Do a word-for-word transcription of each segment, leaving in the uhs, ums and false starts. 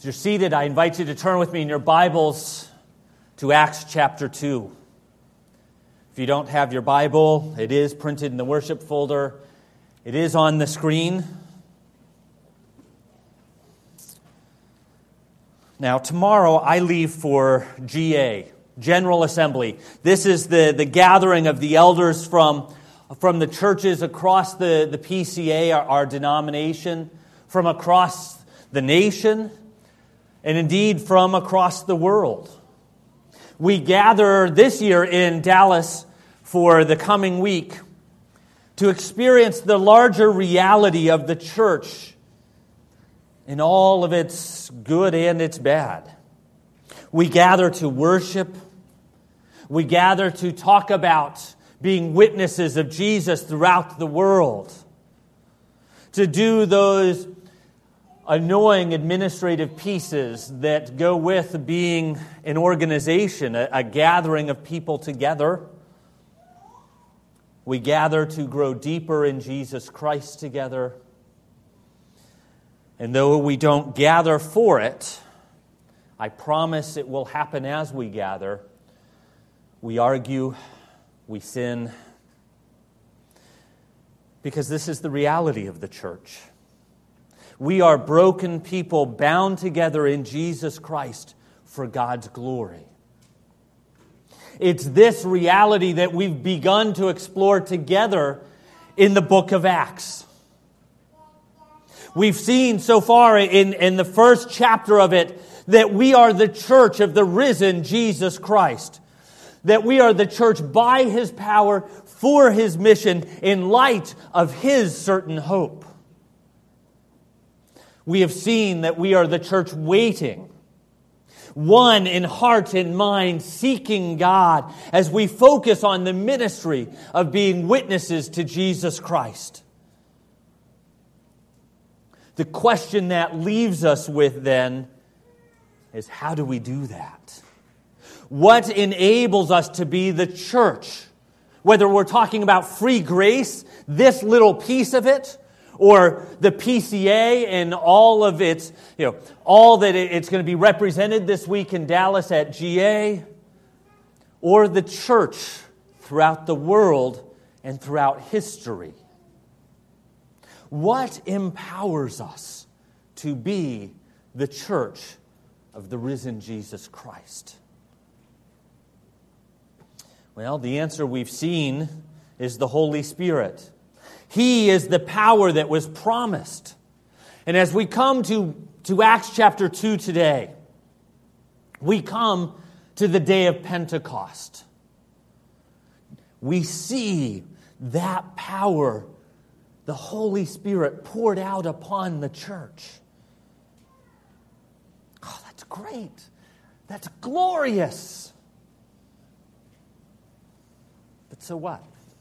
you're seated, I invite you to turn with me in your Bibles to Acts chapter two. If you don't have your Bible, it is printed in the worship folder. It is on the screen. Now, tomorrow I leave for G A, General Assembly. This is the, the gathering of the elders from, from the churches across the, the P C A, our, our denomination, from across the nation, and indeed from across the world. We gather this year in Dallas for the coming week to experience the larger reality of the church in all of its good and its bad. We gather to worship. We gather to talk about being witnesses of Jesus throughout the world. To do those annoying administrative pieces that go with being an organization, a, a gathering of people together. We gather to grow deeper in Jesus Christ together. And though we don't gather for it, I promise it will happen as we gather. We argue, we sin, because this is the reality of the church. We are broken people bound together in Jesus Christ for God's glory. It's this reality that we've begun to explore together in the book of Acts. We've seen so far in, in the first chapter of it that we are the church of the risen Jesus Christ. That we are the church by His power, for His mission, in light of His certain hope. We have seen that we are the church waiting, one in heart and mind, seeking God as we focus on the ministry of being witnesses to Jesus Christ. The question that leaves us with then is, how do we do that? What enables us to be the church? Whether we're talking about free grace, this little piece of it, or the P C A and all of its, you know, all that it's going to be represented this week in Dallas at G A, or the church throughout the world and throughout history. What empowers us to be the church of the risen Jesus Christ? Well, the answer we've seen is the Holy Spirit. He is the power that was promised. And as we come to, to Acts chapter two today, we come to the day of Pentecost. We see that power, the Holy Spirit poured out upon the church. Oh, that's great. That's glorious. But so what?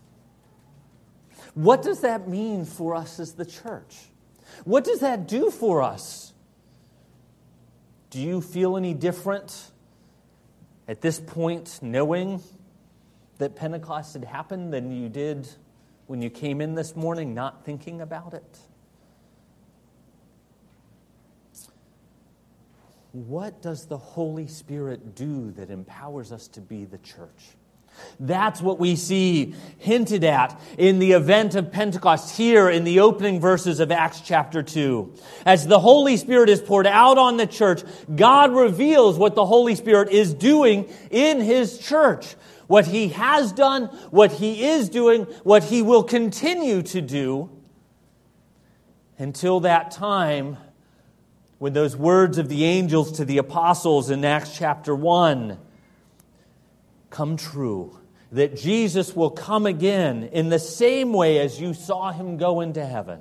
What does that mean for us as the church? What does that do for us? Do you feel any different at this point, knowing that Pentecost had happened, than you did when you came in this morning, not thinking about it? What does the Holy Spirit do that empowers us to be the church? That's what we see hinted at in the event of Pentecost here in the opening verses of Acts chapter two. As the Holy Spirit is poured out on the church, God reveals what the Holy Spirit is doing in His church. What He has done, what He is doing, what He will continue to do until that time when those words of the angels to the apostles in Acts chapter one come true, that Jesus will come again in the same way as you saw Him go into heaven.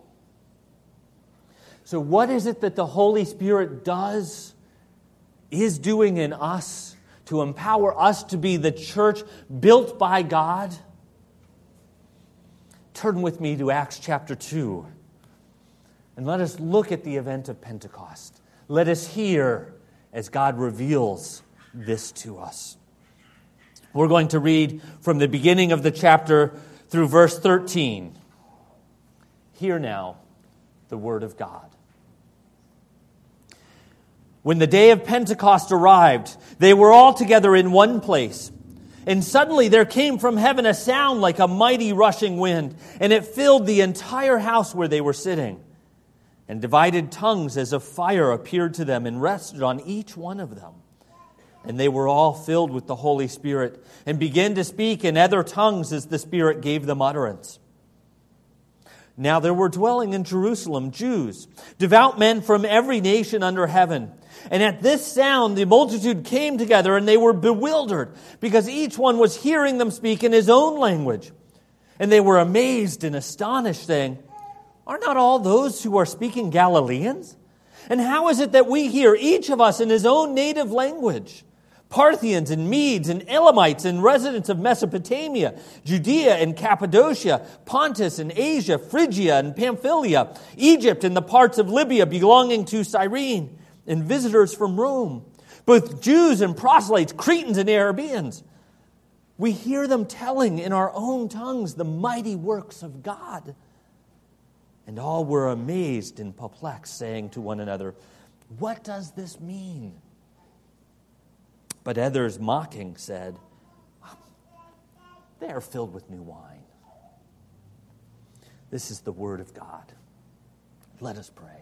So what is it that the Holy Spirit does, is doing in us to empower us to be the church built by God? Turn with me to Acts chapter two, and let us look at the event of Pentecost. Let us hear as God reveals this to us. We're going to read from the beginning of the chapter through verse thirteen. Hear now the word of God. When the day of Pentecost arrived, they were all together in one place. And suddenly there came from heaven a sound like a mighty rushing wind, and it filled the entire house where they were sitting. And divided tongues as of fire appeared to them and rested on each one of them. And they were all filled with the Holy Spirit and began to speak in other tongues as the Spirit gave them utterance. Now there were dwelling in Jerusalem Jews, devout men from every nation under heaven. And at this sound the multitude came together, and they were bewildered, because each one was hearing them speak in his own language. And they were amazed and astonished, saying, "Are not all those who are speaking Galileans? And how is it that we hear, each of us in his own native language? Parthians and Medes and Elamites and residents of Mesopotamia, Judea and Cappadocia, Pontus and Asia, Phrygia and Pamphylia, Egypt and the parts of Libya belonging to Cyrene, and visitors from Rome, both Jews and proselytes, Cretans and Arabians. We hear them telling in our own tongues the mighty works of God." And all were amazed and perplexed, saying to one another, "What does this mean?" But others, mocking, said, "They are filled with new wine." This is the word of God. Let us pray.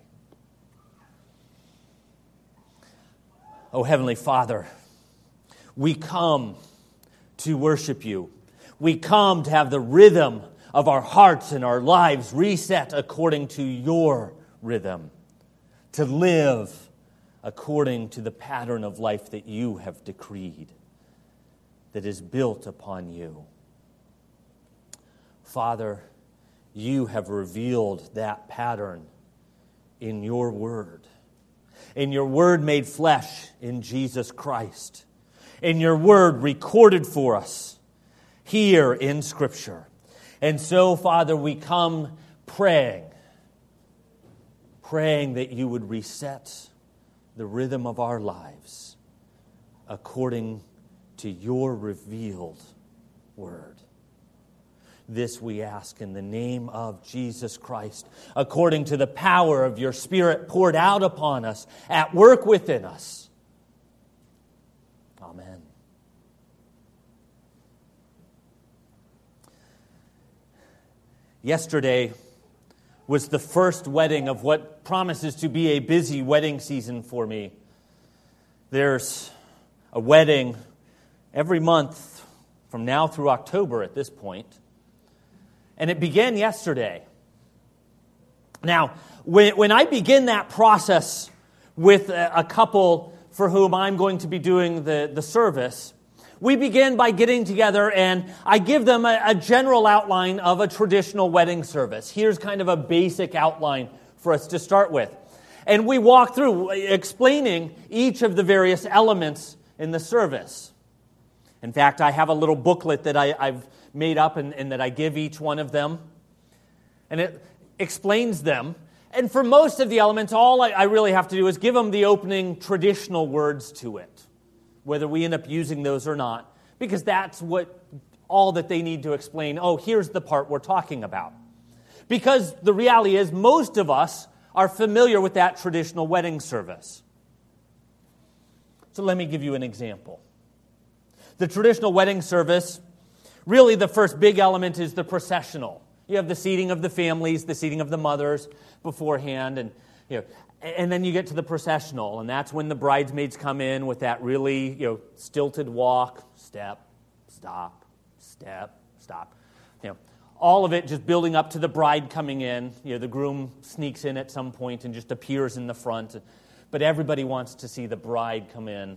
Oh, Heavenly Father, we come to worship you. We come to have the rhythm of our hearts and our lives reset according to your rhythm, to live according to the pattern of life that you have decreed, that is built upon you. Father, you have revealed that pattern in your word, in your word made flesh in Jesus Christ, in your word recorded for us here in Scripture. And so, Father, we come praying, praying that you would reset the rhythm of our lives according to your revealed word. This we ask in the name of Jesus Christ, according to the power of your Spirit poured out upon us, at work within us. Amen. Yesterday was the first wedding of what promises to be a busy wedding season for me. There's a wedding every month from now through October at this point. And it began yesterday. Now, when, when I begin that process with a, a couple for whom I'm going to be doing the, the service, we begin by getting together, and I give them a, a general outline of a traditional wedding service. Here's kind of a basic outline for us to start with. And we walk through explaining each of the various elements in the service. In fact, I have a little booklet that I, I've made up and, and that I give each one of them. And it explains them. And for most of the elements, all I, I really have to do is give them the opening traditional words to it, whether we end up using those or not, because that's what all that they need to explain. Oh, here's the part we're talking about. Because the reality is most of us are familiar with that traditional wedding service. So let me give you an example. The traditional wedding service, really the first big element is the processional. You have the seating of the families, the seating of the mothers beforehand, and you know, and then you get to the processional, and that's when the bridesmaids come in with that really, you know, stilted walk, step, stop, step, stop. You know, all of it just building up to the bride coming in. You know, the groom sneaks in at some point and just appears in the front, but everybody wants to see the bride come in.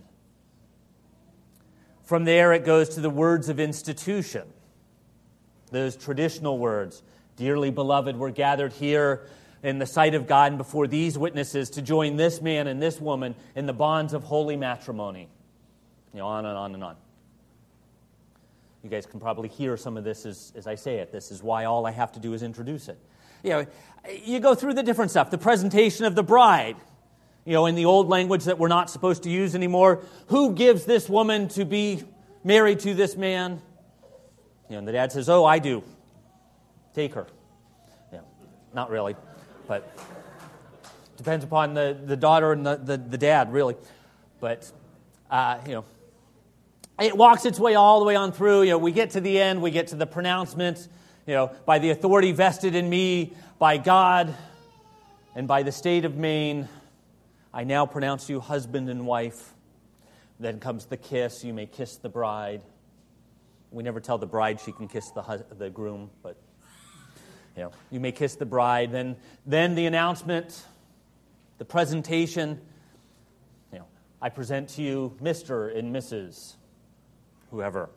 From there, it goes to the words of institution. Those traditional words, "Dearly beloved, we're gathered here in the sight of God and before these witnesses to join this man and this woman in the bonds of holy matrimony." You know, on and on and on. You guys can probably hear some of this as, as I say it. This is why all I have to do is introduce it. You know, you go through the different stuff. The presentation of the bride. You know, in the old language that we're not supposed to use anymore. Who gives this woman to be married to this man? You know, and the dad says, "Oh, I do. Take her." Yeah, not really, but Depends upon the, the daughter and the, the, the dad, really. But, uh, you know, it walks its way all the way on through. You know, we get to the end, we get to the pronouncement, you know, by the authority vested in me, by God, and by the state of Maine, I now pronounce you husband and wife. Then comes the kiss. You may kiss the bride. We never tell the bride she can kiss the hus- the groom, but you know, you may kiss the bride. Then, then the announcement, the presentation. You know, I present to you Mister and Missus whoever.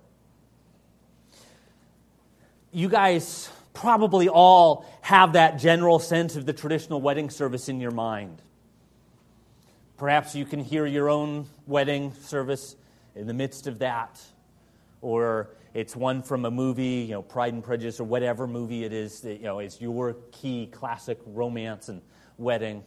You guys probably all have that general sense of the traditional wedding service in your mind. Perhaps you can hear your own wedding service in the midst of that. Or it's one from a movie, you know, Pride and Prejudice, or whatever movie it is that, you know, it's your key classic romance and wedding.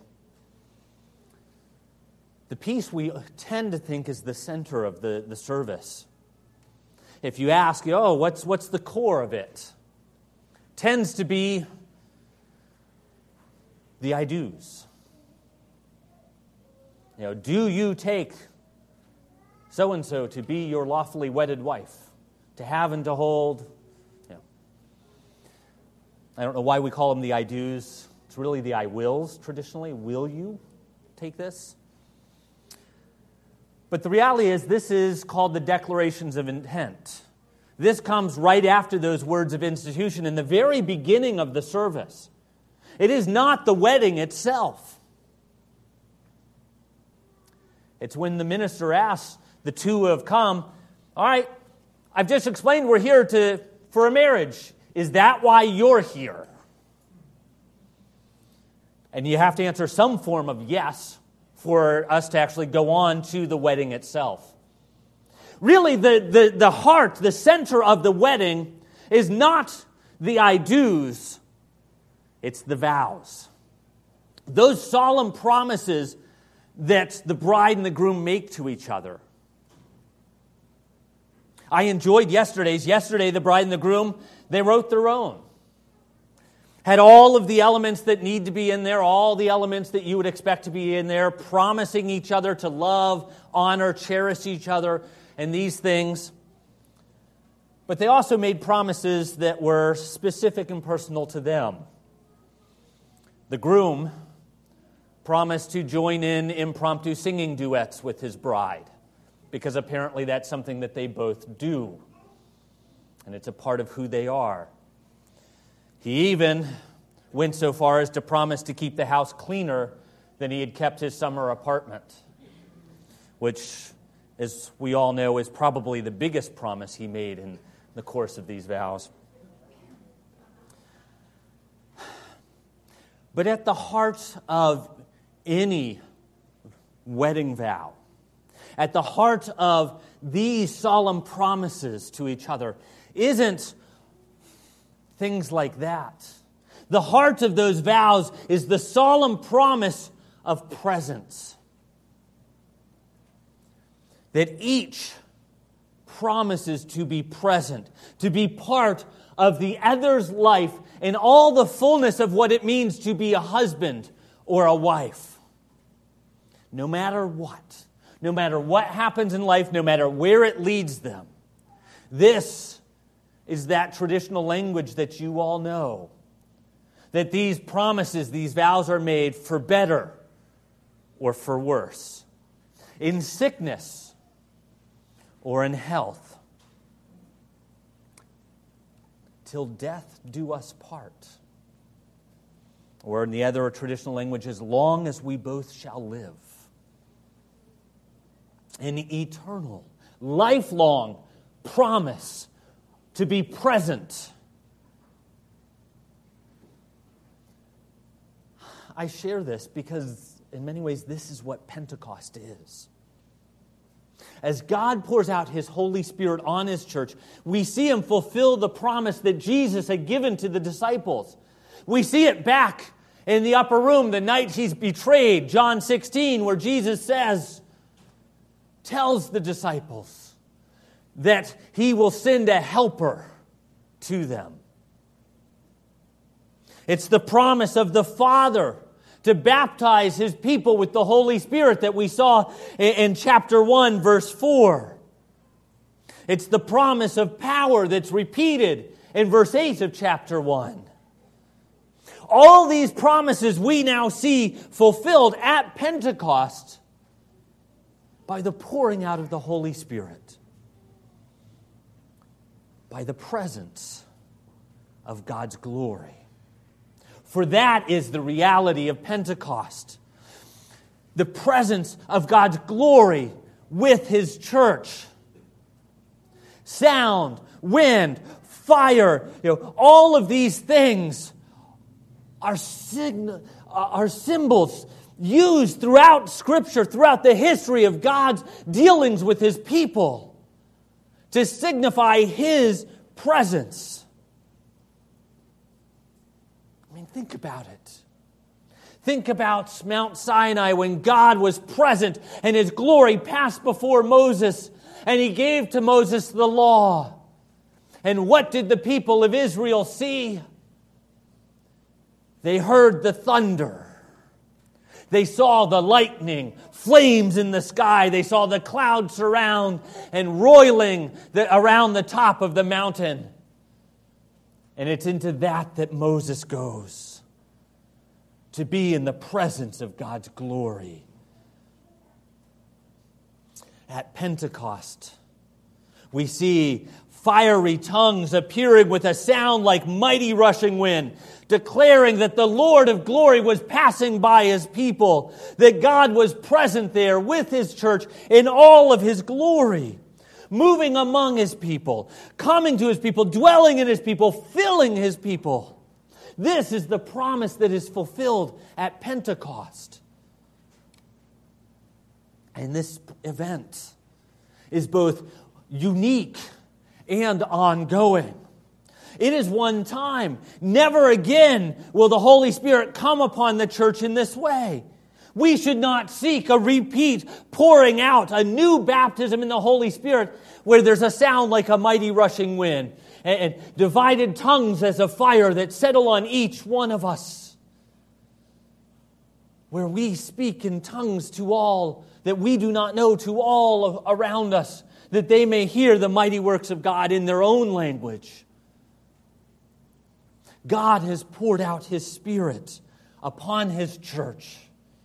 The piece we tend to think is the center of the, the service. If you ask, oh, what's what's the core of it? Tends to be the I do's. You know, do you take so-and-so to be your lawfully wedded wife, to have and to hold? You know, I don't know why we call them the I do's. It's really the I wills traditionally. Will you take this? But the reality is this is called the declarations of intent. This comes right after those words of institution in the very beginning of the service. It is not the wedding itself. It's when the minister asks the two who have come, all right, I've just explained we're here to for a marriage. Is that why you're here? And you have to answer some form of yes for us to actually go on to the wedding itself. Really, the, the, the heart, the center of the wedding is not the I do's, it's the vows. Those solemn promises that the bride and the groom make to each other. I enjoyed yesterday's. Yesterday, the bride and the groom, they wrote their own. Had all of the elements that need to be in there, all the elements that you would expect to be in there, promising each other to love, honor, cherish each other, and these things. But they also made promises that were specific and personal to them. The groom promised to join in impromptu singing duets with his bride, because apparently that's something that they both do, and it's a part of who they are. He even went so far as to promise to keep the house cleaner than he had kept his summer apartment, which, as we all know, is probably the biggest promise he made in the course of these vows. But at the heart of any wedding vow, at the heart of these solemn promises to each other, isn't things like that. The heart of those vows is the solemn promise of presence. That each promises to be present, to be part of the other's life in all the fullness of what it means to be a husband or a wife. No matter what, no matter what happens in life, no matter where it leads them, this is that traditional language that you all know. That these promises, these vows are made for better or for worse. In sickness or in health. Till death do us part. Or in the other traditional language, as long as we both shall live. An eternal, lifelong promise to be present. I share this because in many ways this is what Pentecost is. As God pours out His Holy Spirit on His church, we see Him fulfill the promise that Jesus had given to the disciples. We see it back in the upper room the night He's betrayed, John sixteen, where Jesus says, tells the disciples that He will send a helper to them. It's the promise of the Father to baptize His people with the Holy Spirit that we saw in chapter one, verse four. It's the promise of power that's repeated in verse eight of chapter one. All these promises we now see fulfilled at Pentecost by the pouring out of the Holy Spirit, by the presence of God's glory. For that is the reality of Pentecost. The presence of God's glory with His church. Sound, wind, fire, you know, all of these things are, sign- are symbols used throughout Scripture, throughout the history of God's dealings with His people to signify His presence. I mean, think about it. Think about Mount Sinai when God was present and His glory passed before Moses and He gave to Moses the law. And what did the people of Israel see? They heard the thunder. They saw the lightning, flames in the sky. They saw the clouds surround and roiling the, around the top of the mountain. And it's into that that Moses goes, to be in the presence of God's glory. At Pentecost, we see fiery tongues appearing with a sound like mighty rushing wind, declaring that the Lord of glory was passing by His people, that God was present there with His church in all of His glory, moving among His people, coming to His people, dwelling in His people, filling His people. This is the promise that is fulfilled at Pentecost. And this event is both unique and ongoing. It is one time. Never again will the Holy Spirit come upon the church in this way. We should not seek a repeat pouring out, a new baptism in the Holy Spirit where there's a sound like a mighty rushing wind and, and divided tongues as a fire that settle on each one of us. Where we speak in tongues to all that we do not know, to all around us, that they may hear the mighty works of God in their own language. God has poured out His Spirit upon His church.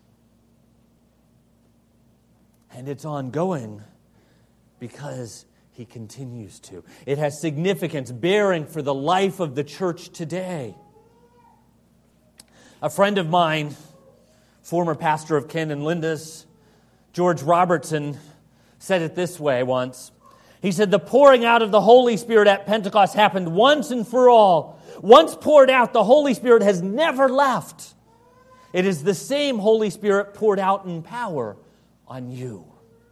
And it's ongoing because He continues to. It has significance, bearing for the life of the church today. A friend of mine, former pastor of Ken and Linda's, George Robertson, said it this way once. He said, the pouring out of the Holy Spirit at Pentecost happened once and for all. Once poured out, the Holy Spirit has never left. It is the same Holy Spirit poured out in power on you.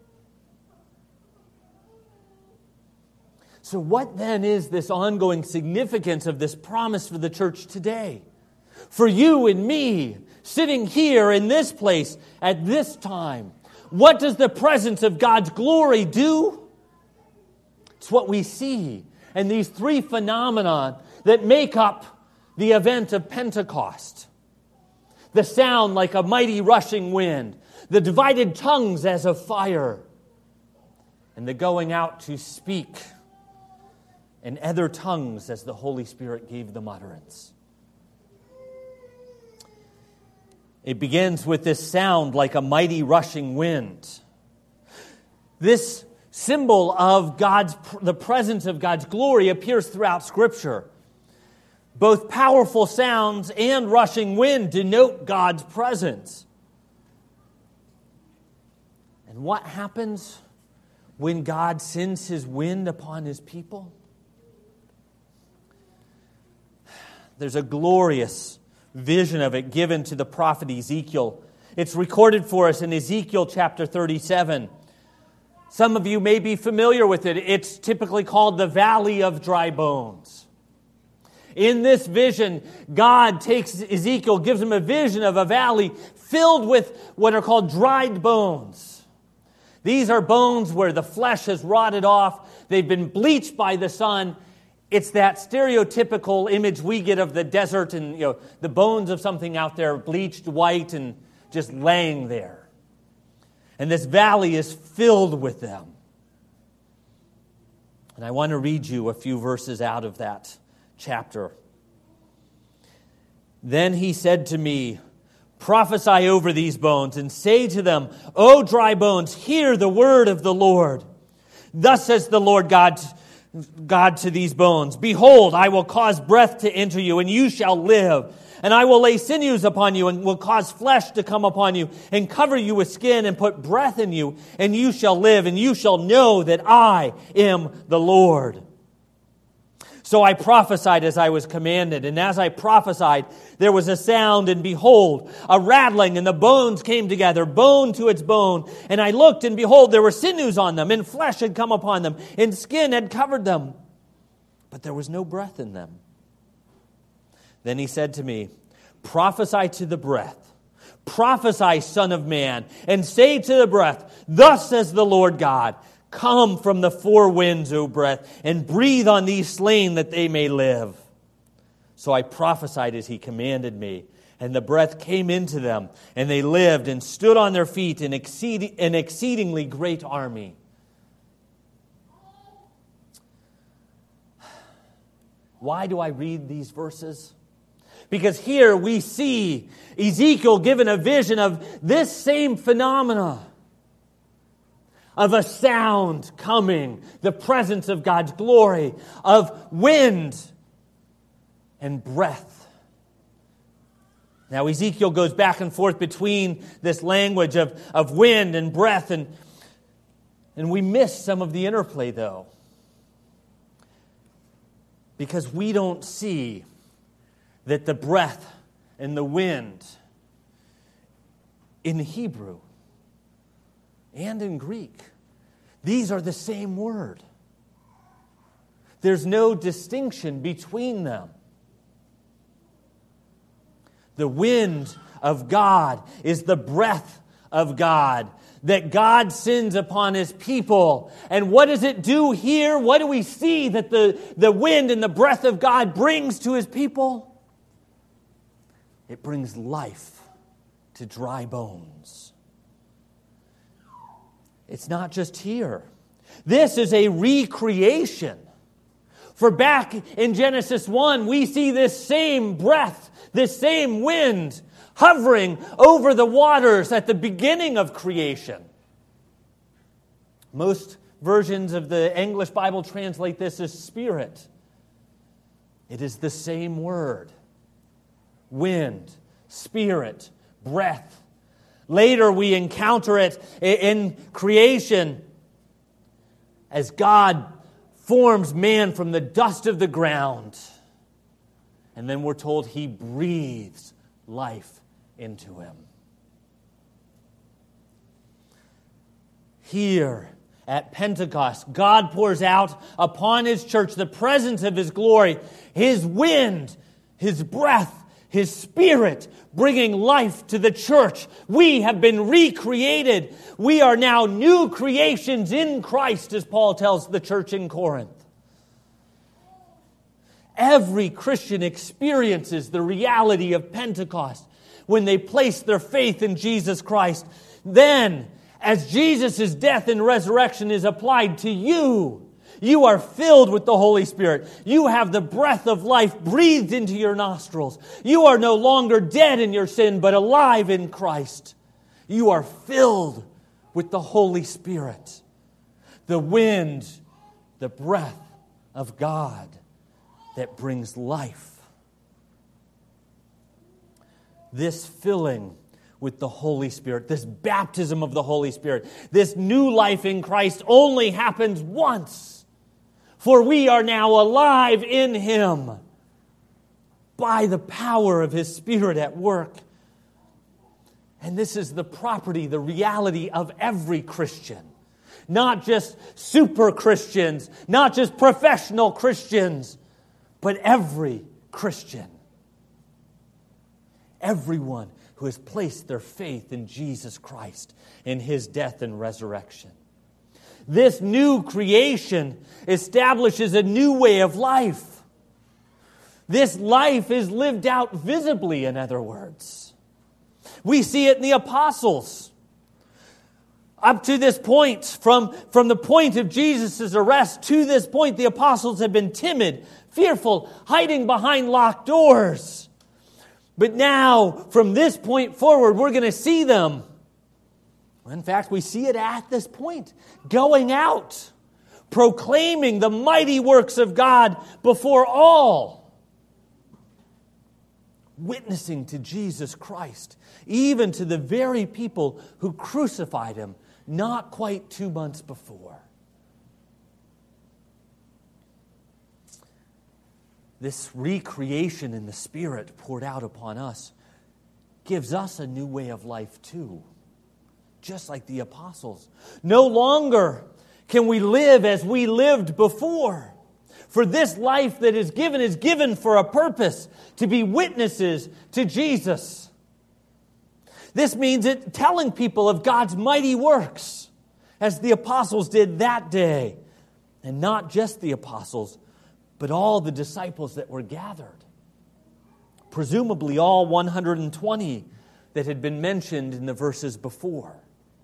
So what then is this ongoing significance of this promise for the church today? For you and me, sitting here in this place at this time, what does the presence of God's glory do? It's what we see in these three phenomena that make up the event of Pentecost. The sound like a mighty rushing wind, the divided tongues as of fire, and the going out to speak in other tongues as the Holy Spirit gave them utterance. It begins with this sound like a mighty rushing wind. This symbol of God's, the presence of God's glory appears throughout Scripture. Both powerful sounds and rushing wind denote God's presence. And what happens when God sends His wind upon His people? There's a glorious vision of it given to the prophet Ezekiel. It's recorded for us in Ezekiel chapter thirty-seven. Some of you may be familiar with it. It's typically called the Valley of Dry Bones. In this vision, God takes Ezekiel, gives him a vision of a valley filled with what are called dried bones. These are bones where the flesh has rotted off. They've been bleached by the sun, It's that stereotypical image we get of the desert and, you know, the bones of something out there bleached white and just laying there. And this valley is filled with them. And I want to read you a few verses out of that chapter. Then he said to me, prophesy over these bones and say to them, O dry bones, hear the word of the Lord. Thus says the Lord God, God to these bones, behold, I will cause breath to enter you, and you shall live. And I will lay sinews upon you, and will cause flesh to come upon you, and cover you with skin, and put breath in you, and you shall live, and you shall know that I am the Lord. So I prophesied as I was commanded, and as I prophesied, there was a sound, and behold, a rattling, and the bones came together, bone to its bone. And I looked, and behold, there were sinews on them, and flesh had come upon them, and skin had covered them, but there was no breath in them. Then he said to me, prophesy to the breath, prophesy, Son of man, and say to the breath, thus says the Lord God, come from the four winds, O breath, and breathe on these slain that they may live. So I prophesied as he commanded me, and the breath came into them, and they lived and stood on their feet, an, exceed- an exceedingly great army. Why do I read these verses? Because here we see Ezekiel given a vision of this same phenomena, of a sound coming, the presence of God's glory, of wind and breath. Now Ezekiel goes back and forth between this language of, of wind and breath, and, and we miss some of the interplay though. Because we don't see that the breath and the wind in Hebrew and in Greek, these are the same word. There's no distinction between them. The wind of God is the breath of God that God sends upon His people. And what does it do here? What do we see that the, the wind and the breath of God brings to His people? It brings life to dry bones. It's not just here. This is a recreation. For back in Genesis one, we see this same breath, this same wind hovering over the waters at the beginning of creation. Most versions of the English Bible translate this as spirit. It is the same word. Wind, spirit, breath. Later we encounter it in creation as God forms man from the dust of the ground. And then we're told He breathes life into him. Here at Pentecost, God pours out upon His church the presence of His glory, His wind, His breath, His Spirit, bringing life to the church. We have been recreated. We are now new creations in Christ, as Paul tells the church in Corinth. Every Christian experiences the reality of Pentecost when they place their faith in Jesus Christ. Then, as Jesus' death and resurrection is applied to you, you are filled with the Holy Spirit. You have the breath of life breathed into your nostrils. You are no longer dead in your sin, but alive in Christ. You are filled with the Holy Spirit, the wind, the breath of God that brings life. This filling with the Holy Spirit, this baptism of the Holy Spirit, this new life in Christ only happens once. For we are now alive in Him by the power of His Spirit at work. And this is the property, the reality of every Christian. Not just super Christians, not just professional Christians, but every Christian. Everyone who has placed their faith in Jesus Christ, in His death and resurrection. This new creation establishes a new way of life. This life is lived out visibly, in other words. We see it in the apostles. Up to this point, from, from the point of Jesus' arrest to this point, the apostles have been timid, fearful, hiding behind locked doors. But now, from this point forward, we're going to see them. In fact, we see it at this point, going out, proclaiming the mighty works of God before all. Witnessing to Jesus Christ, even to the very people who crucified Him not quite two months before. This recreation in the Spirit poured out upon us gives us a new way of life too, just like the apostles. No longer can we live as we lived before. For this life that is given is given for a purpose, to be witnesses to Jesus. This means it telling people of God's mighty works, as the apostles did that day. And not just the apostles, but all the disciples that were gathered. Presumably all one hundred twenty that had been mentioned in the verses before.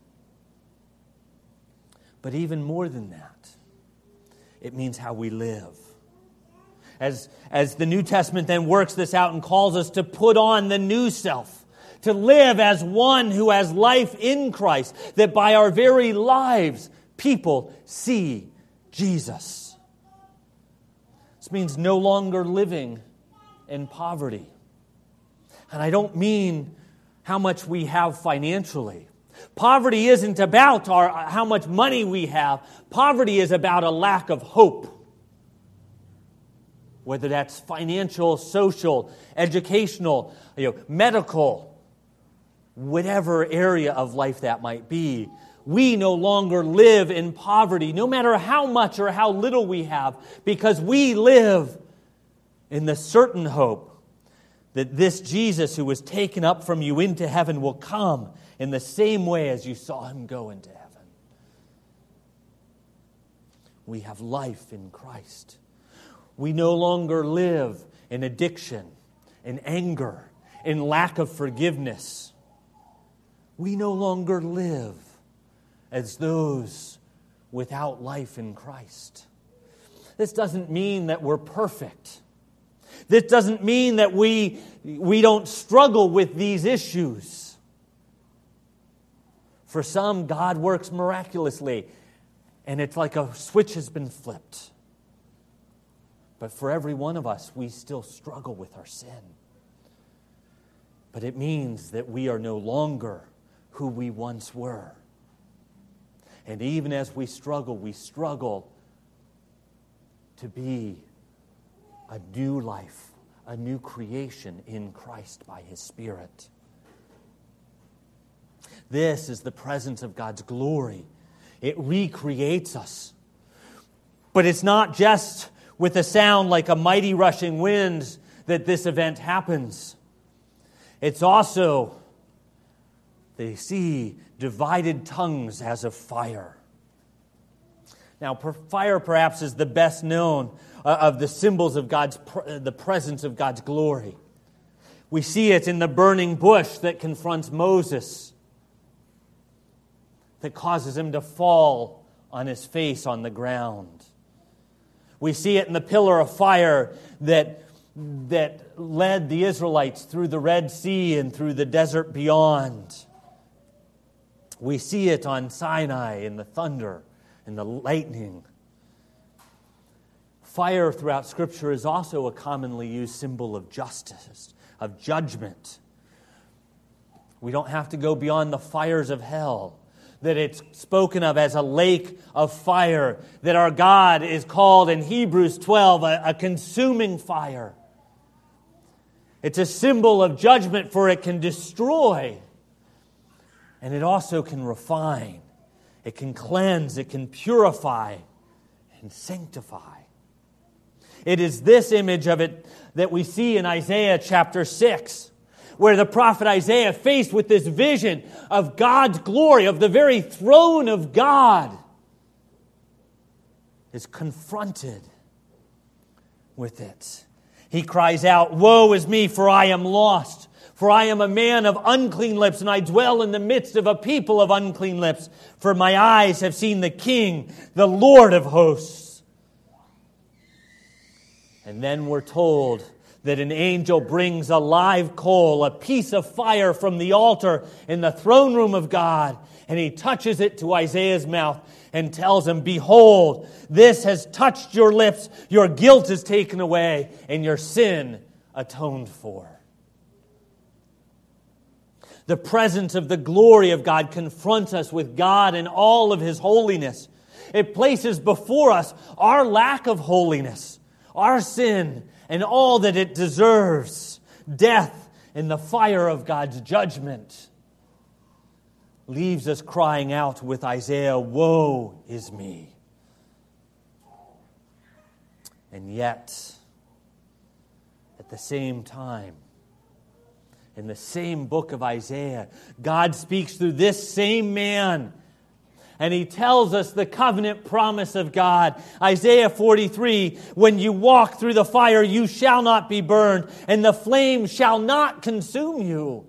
But even more than that, it means how we live. As, as the New Testament then works this out and calls us to put on the new self, to live as one who has life in Christ, that by our very lives, people see Jesus. This means no longer living in poverty. And I don't mean how much we have financially. Poverty isn't about our, how much money we have. Poverty is about a lack of hope. Whether that's financial, social, educational, you know, medical, whatever area of life that might be. We no longer live in poverty, no matter how much or how little we have, because we live in the certain hope that this Jesus who was taken up from you into heaven will come in the same way as you saw Him go into heaven. We have life in Christ. We no longer live in addiction, in anger, in lack of forgiveness. We no longer live as those without life in Christ. This doesn't mean that we're perfect. This doesn't mean that we, we don't struggle with these issues. For some, God works miraculously, and it's like a switch has been flipped. But for every one of us, we still struggle with our sin. But it means that we are no longer who we once were. And even as we struggle, we struggle to be a new life, a new creation in Christ by His Spirit. This is the presence of God's glory. It recreates us. But it's not just with a sound like a mighty rushing wind that this event happens. It's also, they see divided tongues as of fire. Now, fire perhaps is the best known of the symbols of God's, the presence of God's glory. We see it in the burning bush that confronts Moses, that causes him to fall on his face on the ground. We see it in the pillar of fire that, that led the Israelites through the Red Sea and through the desert beyond. We see it on Sinai in the thunder and the lightning. Fire throughout Scripture is also a commonly used symbol of justice, of judgment. We don't have to go beyond the fires of hell, that it's spoken of as a lake of fire, that our God is called in Hebrews twelve a, a consuming fire. It's a symbol of judgment, for it can destroy, and it also can refine. It can cleanse, it can purify, and sanctify. It is this image of it that we see in Isaiah chapter six, where the prophet Isaiah, faced with this vision of God's glory, of the very throne of God, is confronted with it. He cries out, "Woe is me, for I am lost. For I am a man of unclean lips, and I dwell in the midst of a people of unclean lips. For my eyes have seen the King, the Lord of hosts." And then we're told that an angel brings a live coal, a piece of fire from the altar in the throne room of God, and he touches it to Isaiah's mouth and tells him, "Behold, this has touched your lips, your guilt is taken away, and your sin atoned for." The presence of the glory of God confronts us with God and all of His holiness. It places before us our lack of holiness, our sin, and all that it deserves, death and the fire of God's judgment. Leaves us crying out with Isaiah, "Woe is me." And yet, at the same time, in the same book of Isaiah, God speaks through this same man, and He tells us the covenant promise of God. Isaiah forty-three, "When you walk through the fire, you shall not be burned, and the flame shall not consume you."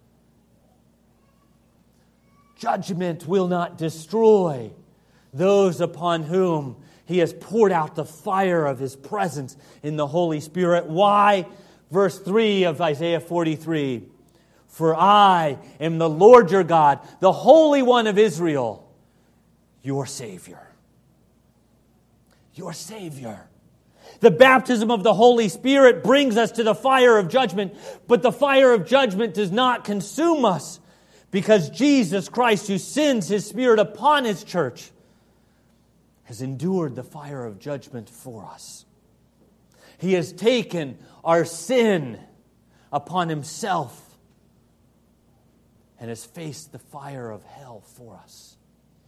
Judgment will not destroy those upon whom He has poured out the fire of His presence in the Holy Spirit. Why? Verse three of Isaiah forty-three, "For I am the Lord your God, the Holy One of Israel, your Savior." Your Savior. The baptism of the Holy Spirit brings us to the fire of judgment, but the fire of judgment does not consume us, because Jesus Christ, who sends His Spirit upon His church, has endured the fire of judgment for us. He has taken our sin upon Himself and has faced the fire of hell for us,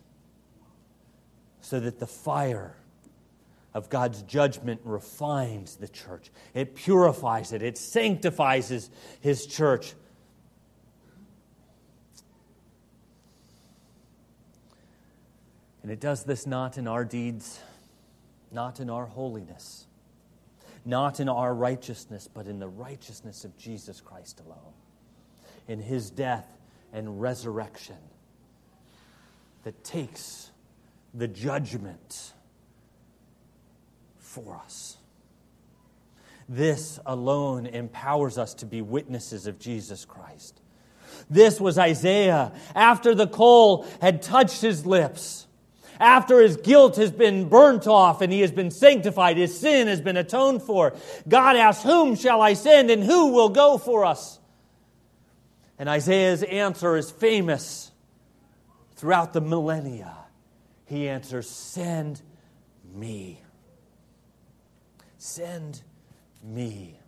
so that the fire of God's judgment refines the church. It purifies it. It sanctifies His, His church. And it does this not in our deeds, not in our holiness, not in our righteousness, but in the righteousness of Jesus Christ alone, in His death and resurrection that takes the judgment for us. This alone empowers us to be witnesses of Jesus Christ. This was Isaiah after the coal had touched his lips. After his guilt has been burnt off and he has been sanctified, his sin has been atoned for, God asks, "Whom shall I send, and who will go for us?" And Isaiah's answer is famous throughout the millennia. He answers, "Send me. Send me."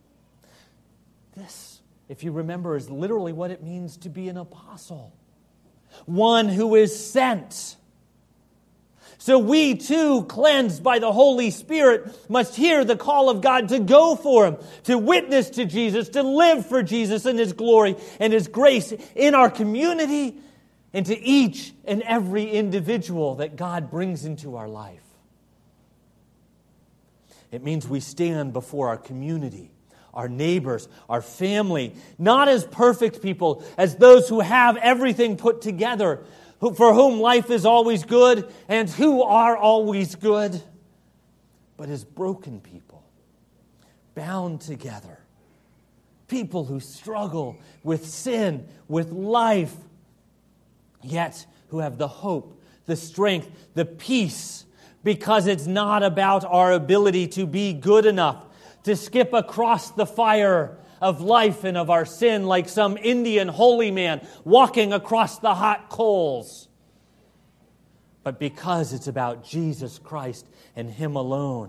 This, if you remember, is literally what it means to be an apostle. One who is sent. So we too, cleansed by the Holy Spirit, must hear the call of God to go for Him, to witness to Jesus, to live for Jesus and His glory and His grace in our community and to each and every individual that God brings into our life. It means we stand before our community, our neighbors, our family, not as perfect people, as those who have everything put together, who, for whom life is always good and who are always good, but as broken people, bound together, people who struggle with sin, with life, yet who have the hope, the strength, the peace, because it's not about our ability to be good enough, to skip across the fire of life and of our sin like some Indian holy man walking across the hot coals, but because it's about Jesus Christ and Him alone,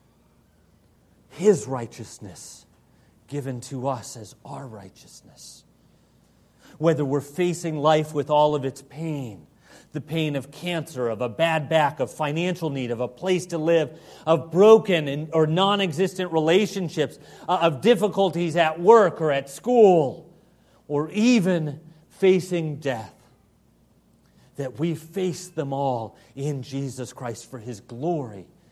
His righteousness given to us as our righteousness. Whether we're facing life with all of its pain, the pain of cancer, of a bad back, of financial need, of a place to live, of broken and, or non-existent relationships, uh, of difficulties at work or at school, or even facing death, that we face them all in Jesus Christ for His glory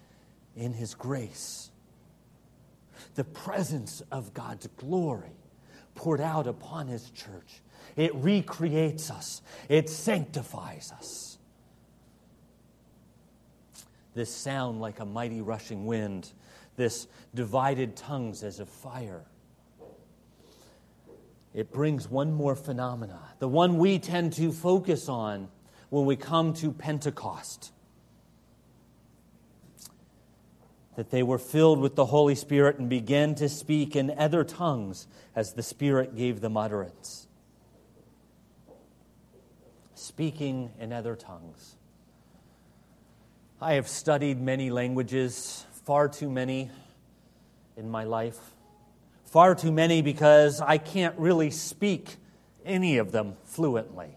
in His grace. The presence of God's glory poured out upon His church. It recreates us. It sanctifies us. This sound like a mighty rushing wind, this divided tongues as of fire. It brings one more phenomena, the one we tend to focus on when we come to Pentecost. That they were filled with the Holy Spirit and began to speak in other tongues as the Spirit gave them utterance. Speaking in other tongues. I have studied many languages, far too many in my life. Far too many because I can't really speak any of them fluently.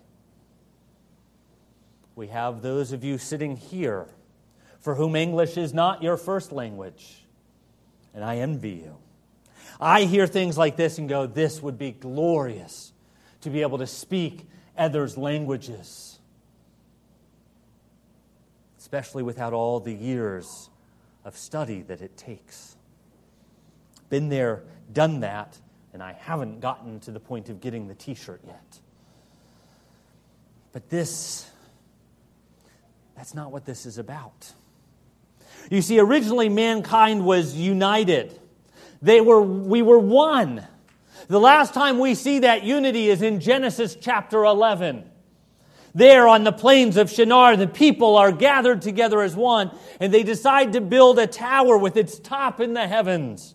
We have those of you sitting here for whom English is not your first language, and I envy you. I hear things like this and go, this would be glorious to be able to speak others' languages, especially without all the years of study that it takes. Been there, done that, and I haven't gotten to the point of getting the t-shirt yet. But this, that's not what this is about. You see, originally mankind was united. They were, we were one. The last time we see that unity is in Genesis chapter eleven. There on the plains of Shinar, the people are gathered together as one, and they decide to build a tower with its top in the heavens.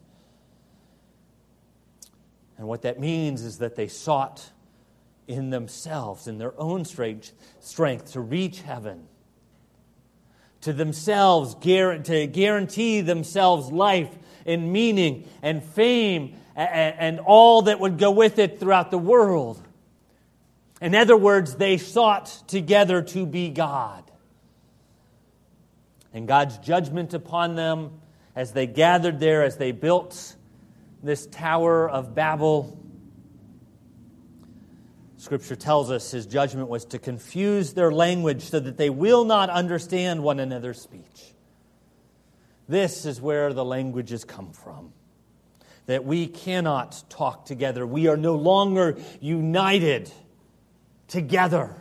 And what that means is that they sought in themselves, in their own strength, to reach heaven. To themselves, to guarantee themselves life and meaning and fame and all that would go with it throughout the world. In other words, they sought together to be God. And God's judgment upon them as they gathered there, as they built this Tower of Babel, Scripture tells us His judgment was to confuse their language so that they will not understand one another's speech. This is where the languages come from. That we cannot talk together. We are no longer united together.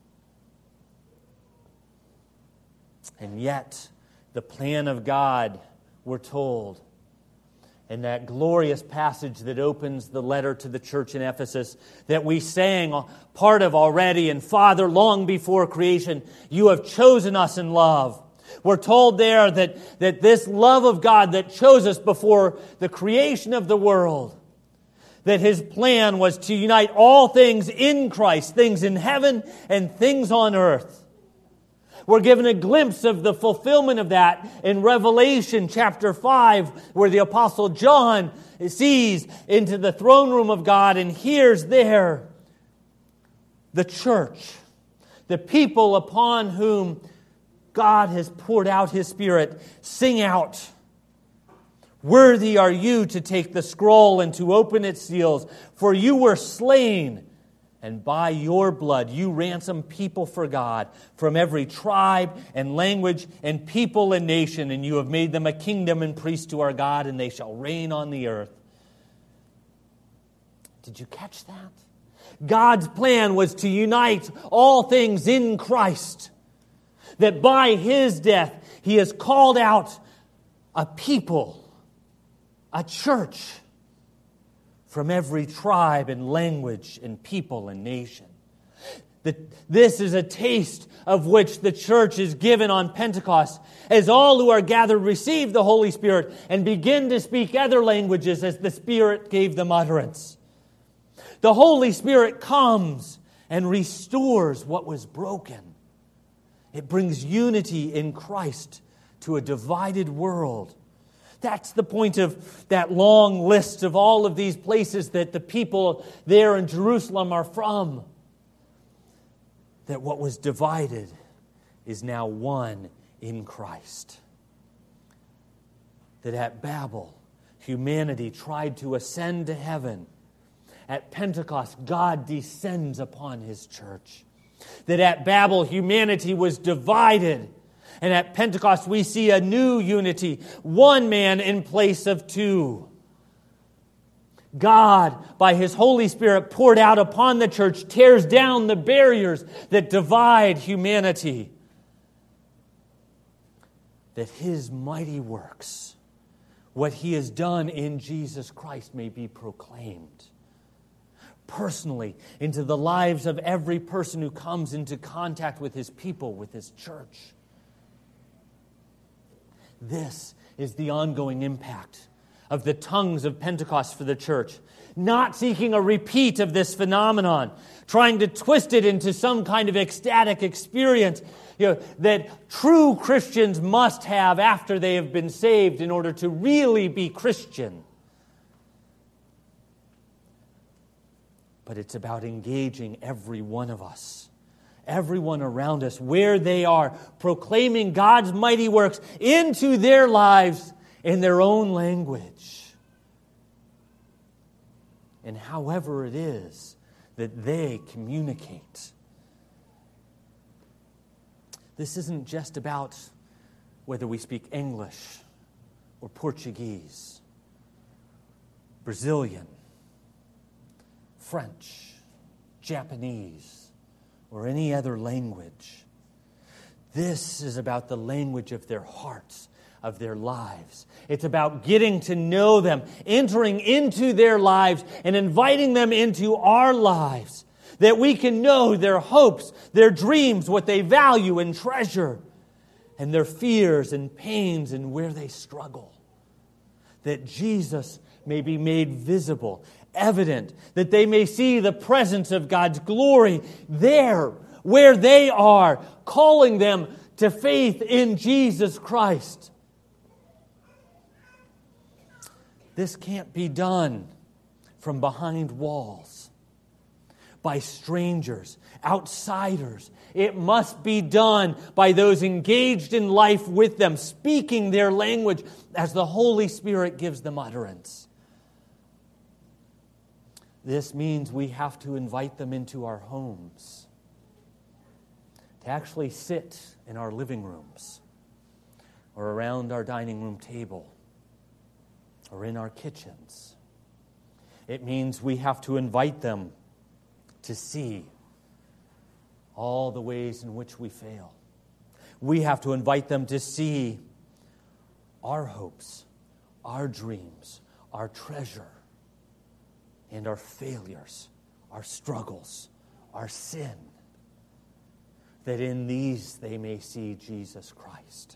And yet, the plan of God, we're told, in that glorious passage that opens the letter to the church in Ephesus that we sang part of already, and Father, long before creation, you have chosen us in love. We're told there that, that this love of God that chose us before the creation of the world, that His plan was to unite all things in Christ, things in heaven and things on earth. We're given a glimpse of the fulfillment of that in Revelation chapter five, where the Apostle John sees into the throne room of God and hears there the church, the people upon whom God has poured out His Spirit, sing out, "Worthy are you to take the scroll and to open its seals, for you were slain, and by your blood you ransomed people for God from every tribe and language and people and nation, and you have made them a kingdom and priests to our God, and they shall reign on the earth." Did you catch that? God's plan was to unite all things in Christ. That by His death He has called out a people, a church, from every tribe and language and people and nation. That this is a taste of which the church is given on Pentecost, as all who are gathered receive the Holy Spirit and begin to speak other languages as the Spirit gave them utterance. The Holy Spirit comes and restores what was broken. It brings unity in Christ to a divided world. That's the point of that long list of all of these places that the people there in Jerusalem are from. That what was divided is now one in Christ. That at Babel, humanity tried to ascend to heaven. At Pentecost, God descends upon His church. That at Babel, humanity was divided. And at Pentecost, we see a new unity, one man in place of two. God, by His Holy Spirit poured out upon the church, tears down the barriers that divide humanity, that His mighty works, what He has done in Jesus Christ, may be proclaimed personally into the lives of every person who comes into contact with His people, with His church. This is the ongoing impact of the tongues of Pentecost for the church. Not seeking a repeat of this phenomenon, trying to twist it into some kind of ecstatic experience, you know, that true Christians must have after they have been saved in order to really be Christian. But it's about engaging every one of us, everyone around us, where they are, proclaiming God's mighty works into their lives in their own language. And however it is that they communicate. This isn't just about whether we speak English or Portuguese, Brazilian, French, Japanese, or any other language. This is about the language of their hearts, of their lives. It's about getting to know them, entering into their lives, and inviting them into our lives, that we can know their hopes, their dreams, what they value and treasure, and their fears and pains and where they struggle. That Jesus may be made visible, evident, that they may see the presence of God's glory there, where they are, calling them to faith in Jesus Christ. This can't be done from behind walls, by strangers, outsiders. It must be done by those engaged in life with them, speaking their language as the Holy Spirit gives them utterance. This means we have to invite them into our homes, to actually sit in our living rooms or around our dining room table or in our kitchens. It means we have to invite them to see all the ways in which we fail. We have to invite them to see our hopes, our dreams, our treasure, and our failures, our struggles, our sin, that in these they may see Jesus Christ.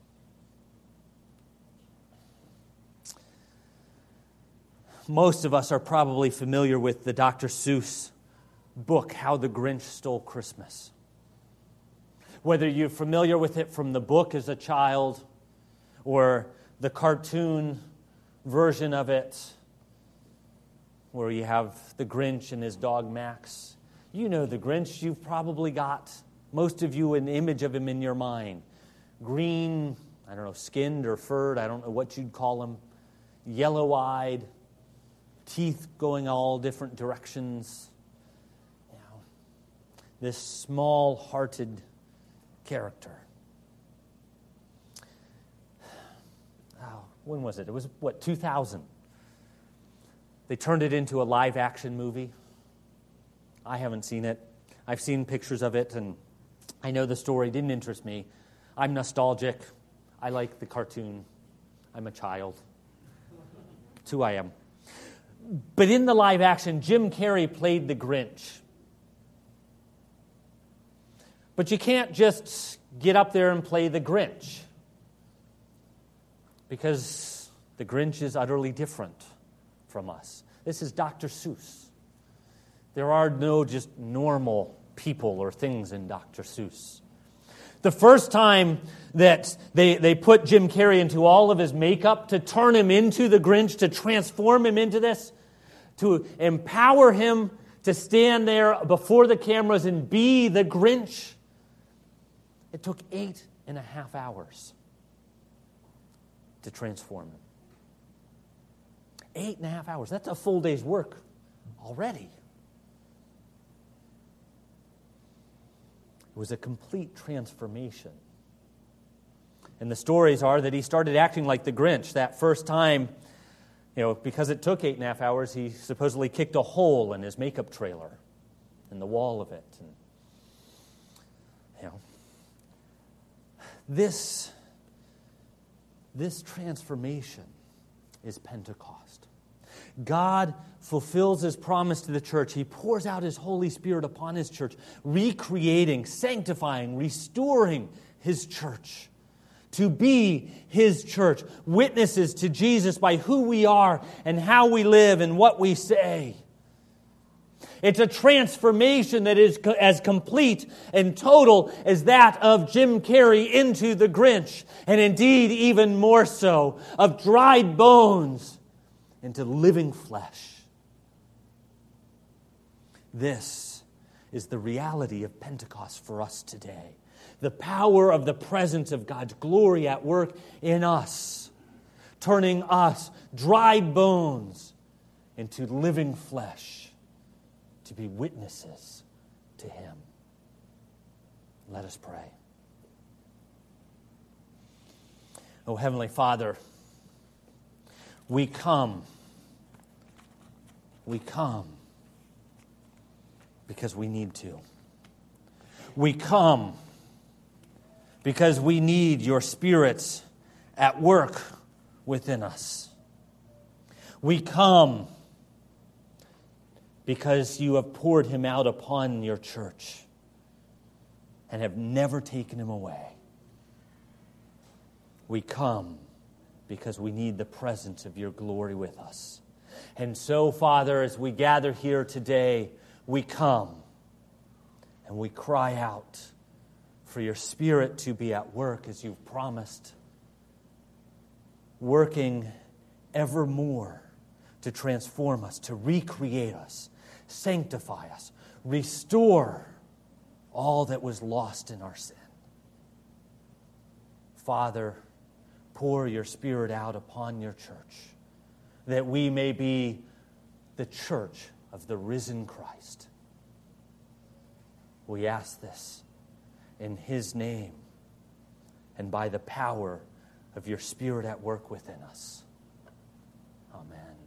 Most of us are probably familiar with the Doctor Seuss book, How the Grinch Stole Christmas. Whether you're familiar with it from the book as a child or the cartoon version of it, where you have the Grinch and his dog Max. You know the Grinch. You've probably got, most of you, an image of him in your mind. Green, I don't know, skinned or furred, I don't know what you'd call him. Yellow-eyed, teeth going all different directions. You know, this small-hearted character. Oh, when was it? It was, what, two thousand? They turned it into a live-action movie. I haven't seen it. I've seen pictures of it, and I know the story. Didn't interest me. I'm nostalgic. I like the cartoon. I'm a child. It's who I am. But in the live action, Jim Carrey played the Grinch. But you can't just get up there and play the Grinch, because the Grinch is utterly different from us. This is Doctor Seuss. There are no just normal people or things in Doctor Seuss. The first time that they, they put Jim Carrey into all of his makeup to turn him into the Grinch, to transform him into this, to empower him to stand there before the cameras and be the Grinch, it took eight and a half hours to transform him. Eight and a half hours. That's a full day's work already. It was a complete transformation. And the stories are that he started acting like the Grinch that first time. You know, because it took eight and a half hours, he supposedly kicked a hole in his makeup trailer, in the wall of it. And, you know, this, this transformation is Pentecost. God fulfills His promise to the church. He pours out His Holy Spirit upon His church, recreating, sanctifying, restoring His church to be His church, witnesses to Jesus by who we are and how we live and what we say. It's a transformation that is as complete and total as that of Jim Carrey into the Grinch, and indeed even more so, of dried bones into living flesh. This is the reality of Pentecost for us today. The power of the presence of God's glory at work in us, turning us, dried bones, into living flesh to be witnesses to Him. Let us pray. Oh, Heavenly Father, we come. We come because we need to. We come because we need your Spirit at work within us. We come because you have poured Him out upon your church and have never taken Him away. We come because we need the presence of your glory with us. And so, Father, as we gather here today, we come and we cry out for your Spirit to be at work as you've promised, working evermore to transform us, to recreate us, sanctify us, restore all that was lost in our sin. Father, pour your Spirit out upon your church, that we may be the church of the risen Christ. We ask this in His name and by the power of your Spirit at work within us. Amen.